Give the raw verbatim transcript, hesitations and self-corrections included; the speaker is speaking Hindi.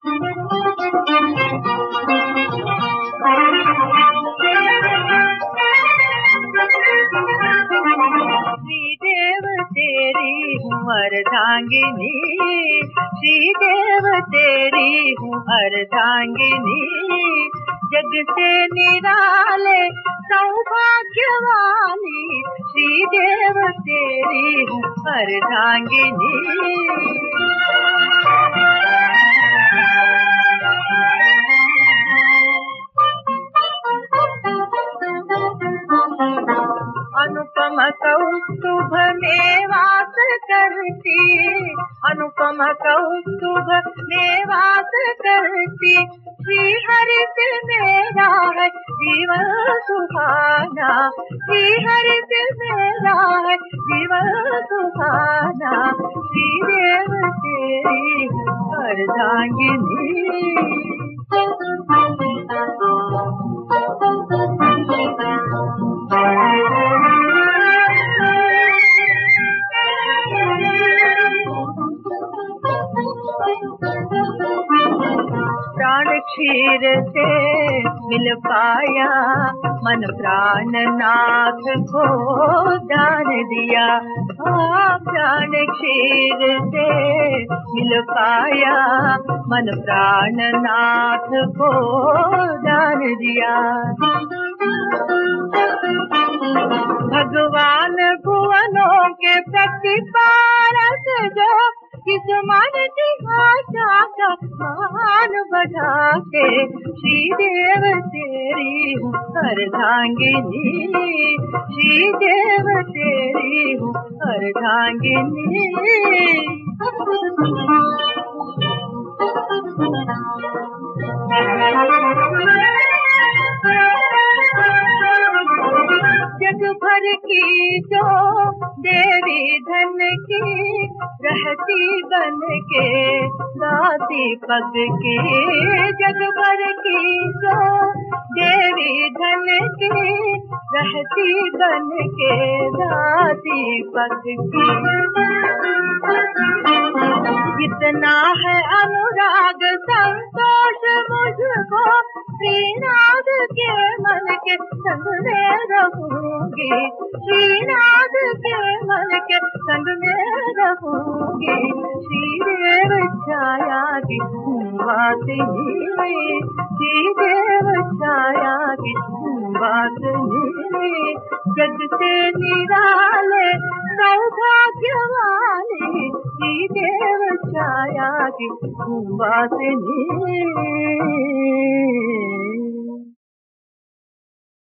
श्रीदेव तेरी हूँ अर्धांगिनी, श्रीदेव तेरी हूँ अर्धांगिनी, जग से निराले सौभाग्य वाली, श्रीदेव तेरी हूँ अर्धांगिनी। अनुपम कौस्तुभ में वास करती, अनुपम कौस्तुभ में वास करती, श्री हरि से मेरा है जीवन सुहाना, श्री हरि से मेरा है जीवन सुहाना, श्रीदेव तेरी अर्धांगिनी। प्राण क्षीर से मिल पाया, मन प्राण नाथ को दान दिया, हाँ प्राण क्षीर से मिल पाया, मन प्राण नाथ को दान दिया। भगवान भुवनों के प्रतिपालक जो किस मन की आशा का मान बढ़ा के, श्रीदेव तेरी हूँ अर्धांगिनी, श्रीदेव तेरी हूँ अर्धांगिनी। जग भर की जो देवी धन की रहती बन के दाती पग की, जग भर की जो देवी धन की रहती बन के दाती पग की। कितना है अनुराग संतोष मुझको, श्रीनाथ के मन के संग में रहूंगी, श्रीनाथ के मन के संग में रहूंगी, श्रीदेव छाया की वासिनी, श्रीदेव छाया की वासिनी, जग से निराले सौभाग्य वाली, श्रीदेव छाया की वासिनी।